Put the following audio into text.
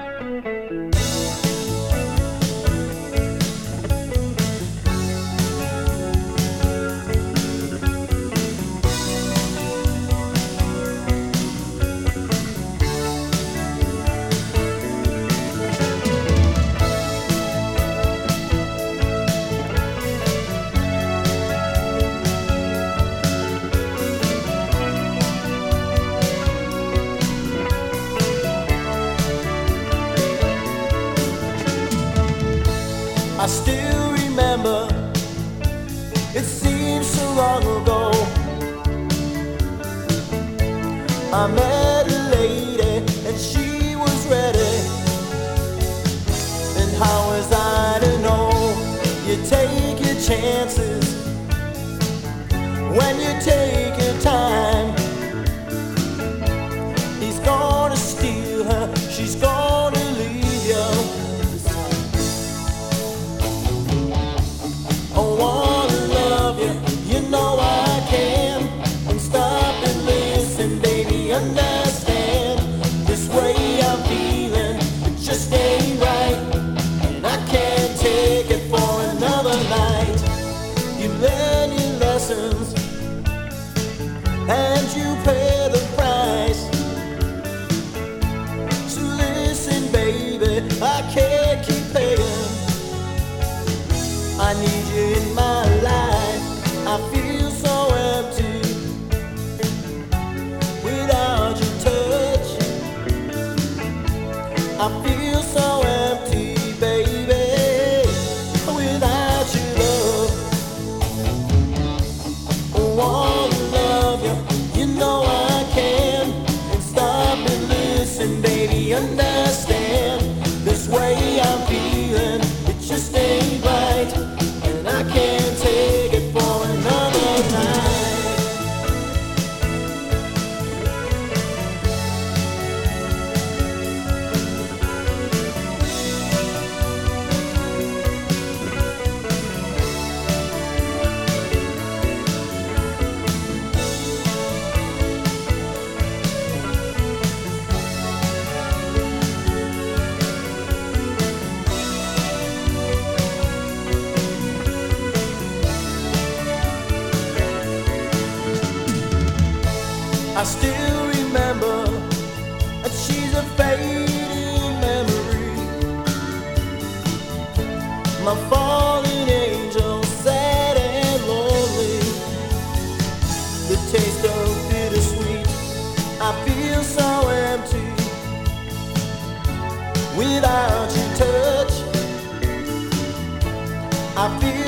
I still remember, it seems so long ago. I met a lady and she was ready. And how was I to know? You take your chances when you take your time. He's gonna steal her, she's gonna leave you. I wanna love you, you know I can. And stop and listen, baby, understand. This way I'm feeling, it just ain't right. And I can't take it for another night. You learn your lessons and you pay the price. So listen, baby, I can't keep paying. I need you in my life. I feel so empty without your touch. I feel so empty, baby, without your love. I wanna love you, you know I can. And stop and listen, baby, understand. This way I'm feeling, it just ain't right. And I can't take it for another night. I still remember that she's a fading memory. My fallen angel, sad and lonely. The taste of bittersweet. I feel so empty without your touch. I feel